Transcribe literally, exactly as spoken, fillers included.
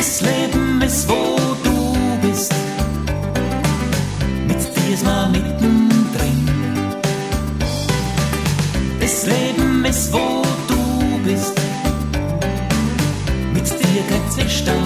Das Leben ist, wo du bist, mit dir ist man mittendrin. Das Leben ist, wo du bist, mit dir geht's nicht an.